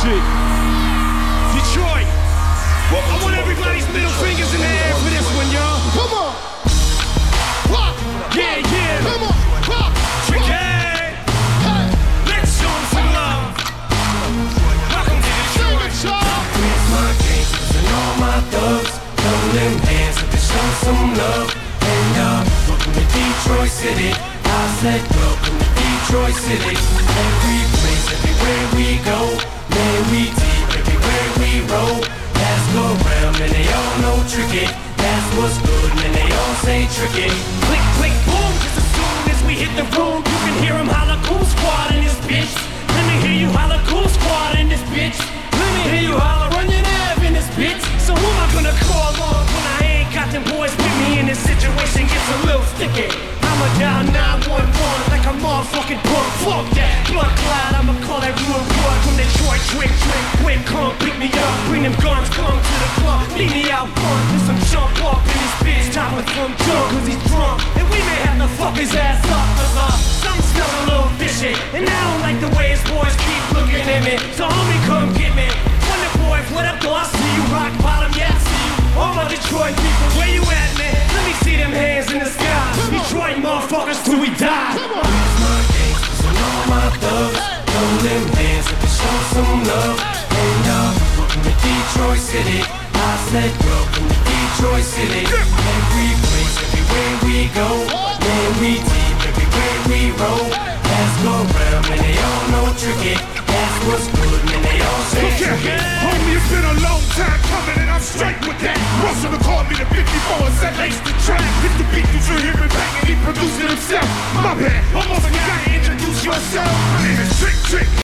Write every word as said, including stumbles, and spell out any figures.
shit. Detroit. I want everybody's middle fingers in the air for this one, y'all. Come on. Pop. Yeah, yeah. Come on. Pop. Tricky. Hey. Let's show 'em some love. Welcome to Detroit. It's my gangsters and all my thugs. Throw them hands up to show some love. And uh, welcome to Detroit City. I said welcome to Detroit City. Every place, everywhere we go. Man, we deep everywhere we roll. Pass go round and they all know tricky. That's what's good and they all say tricky. Click, click, boom. Just as soon as we hit the room, you can hear 'em holler cool squad in this bitch. Let me hear you holler cool squad in this bitch. Let me hear you holler run your nav in this bitch. So who am I gonna call on when I ain't got them boys with me and this situation gets a little sticky? I'ma dial nine one one like a motherfucking punk. Fuck that, blood cloud, I'ma call that real blood from Detroit. Trick, trick, quick, come pick me up. Bring them guns, come to the club. Meet me out front, there's some jump up in this bitch. Top with some junk, cause he's drunk. And we may have to fuck his ass up, cause uh, some smells a little fishy. And I don't like the way his boys keep looking at me. So homie, come get me. Wonder boys, what up, though? I see you, rock bottom, yeah, I see you. All my Detroit people, where you at, man? Let me see them hands in the sky. Detroit motherfuckers till we die. It's my gangsters and all my thugs. Throw them hands up to show some love. And uh, welcome to Detroit City. I said welcome to Detroit City. Every place, everywhere we go. Man, we deep everywhere we roll. Pass go round and they all know tricky. That's what's good and they all say tricky. Homie, it's been a long time coming and I'm straight with that. Russell called me the fifty-four and said lace the track. If the beat you hear him banging, he produced it himself. My bad, almost forgot to introduce yourself.